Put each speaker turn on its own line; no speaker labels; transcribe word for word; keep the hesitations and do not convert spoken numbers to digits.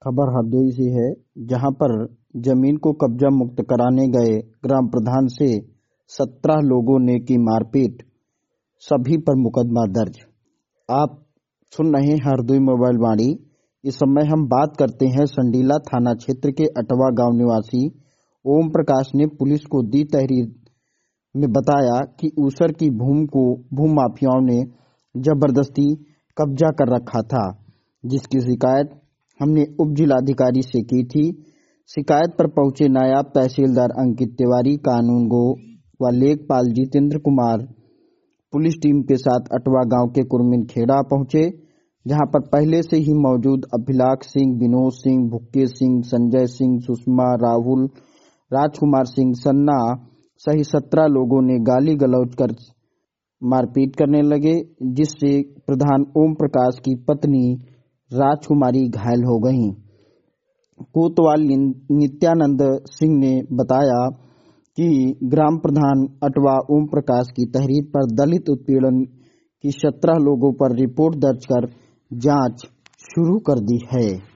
खबर हरदोई से है, जहां पर जमीन को कब्जा मुक्त कराने गए ग्राम प्रधान से सत्रह लोगों ने की मारपीट, सभी पर मुकदमा दर्ज। आप सुन रहे हैं हरदोई मोबाइल वाणी। इस समय हम बात करते हैं संडीला थाना क्षेत्र के अटवा गांव निवासी ओम प्रकाश ने पुलिस को दी तहरीर में बताया कि ऊसर की भूमि को भूमाफियाओं ने जबरदस्ती कब्जा कर रखा था, जिसकी शिकायत हमने उप जिलाधिकारी से की थी। शिकायत पर पहुंचे नायब तहसीलदार अंकित तिवारी, कानून गो व लेखपाल जितेंद्र कुमार पुलिस टीम के साथ अटवा गांव के कुरमिन खेड़ा पहुंचे, जहां पर पहले से ही मौजूद अभिलाष सिंह, विनोद सिंह, भुक्के सिंह, संजय सिंह, सुषमा, राहुल, राजकुमार सिंह, सन्ना सहित सत्रह लोगों ने गाली गलौज कर मारपीट करने लगे, जिससे प्रधान ओम प्रकाश की पत्नी राजकुमारी घायल हो गईं। कोतवाल नित्यानंद सिंह ने बताया कि ग्राम प्रधान अटवा ओम प्रकाश की तहरीर पर दलित उत्पीड़न की सत्रह लोगों पर रिपोर्ट दर्ज कर जांच शुरू कर दी है।